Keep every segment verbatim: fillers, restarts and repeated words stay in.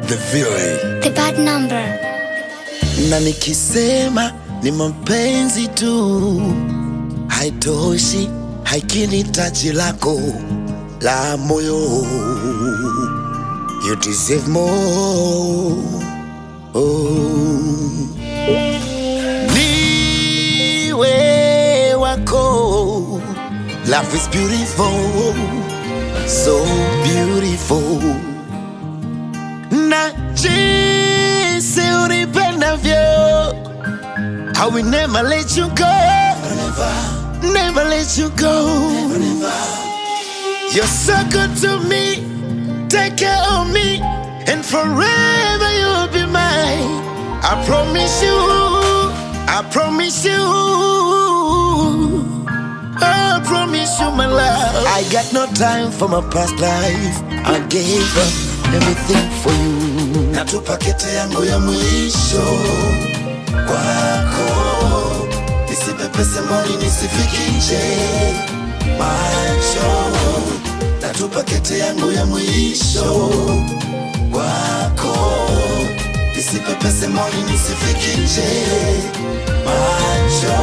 The Villain, The Bad Number. na nikisema ni mapenzi tu haitoshi, haikidhi taji lako la moyo. You deserve more. Oh. Niwe wako. Love is beautiful, so beautiful. Na jinsi unipendavyo, I will never let you go, never, never let you go, never, never. You're so good to me, take care of me, and forever you'll be mine. I promise you, I promise you, I promise you my love. I got no time for my past life, I gave up everything for you. Natupa kete yangu ya mwisho kwako, nisipepese moni nisifiki nje macho. Natupa kete yangu ya mwisho kwako, nisipepese moni nisifiki nje macho.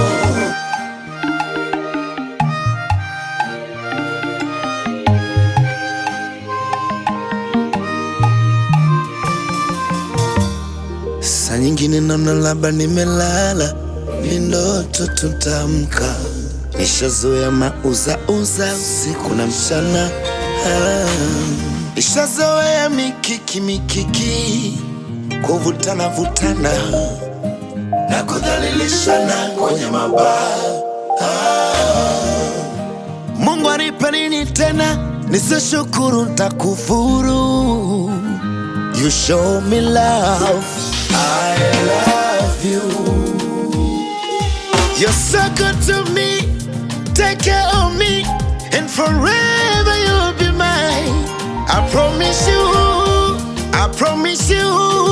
Saa nyingine naona labda nimelala, ni ndoto tutamka. Nishazoea mauza uza usiku na mchana, ah. Nishazoea mikiki mikiki, kuvutana vutana na kudhalilishana kwenye mabaa, ah. Mungu anipe nini tena nisishukuru, nitakufuru. You show me love, I love you. You're so good to me, take care of me, and forever you'll be mine. I promise you, I promise you,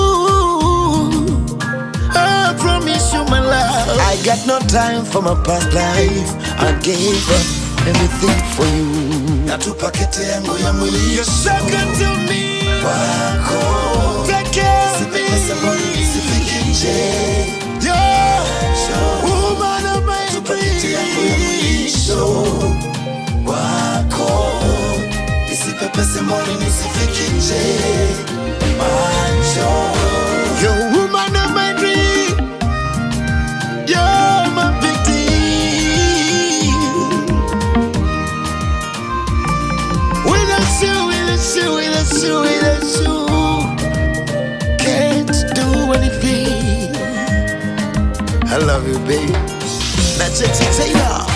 I promise you my love. I got no time for my past life, I gave up everything for you. Natupa kete yangu ya mwisho. You're so good to me, wako, take care of me. Nisifiki nje, yeah, woman of my dreams. Natupa kete yangu ya mwisho wako, nisipepese moni nisifiki nje macho. You're woman of my dream, you're my big deal. Without you, without you, without you, without you, can't do anything. I love you, baby. That's it, Taylor.